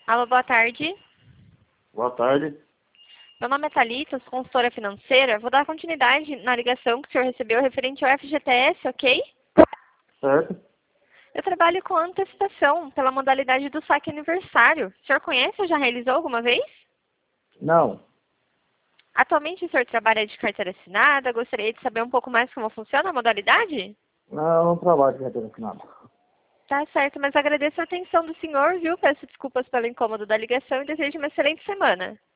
Alô, boa tarde. Boa tarde. Meu nome é Thalita, sou consultora financeira. Vou dar continuidade na ligação que o senhor recebeu referente ao FGTS, ok? Certo? Eu trabalho com antecipação pela modalidade do saque aniversário. O senhor conhece ou já realizou alguma vez? Não. Atualmente o senhor trabalha de carteira assinada. Gostaria de saber um pouco mais como funciona a modalidade? Não, eu não trabalho com carteira assinada. Tá certo, mas agradeço a atenção do senhor, viu? Peço desculpas pelo incômodo da ligação e desejo uma excelente semana.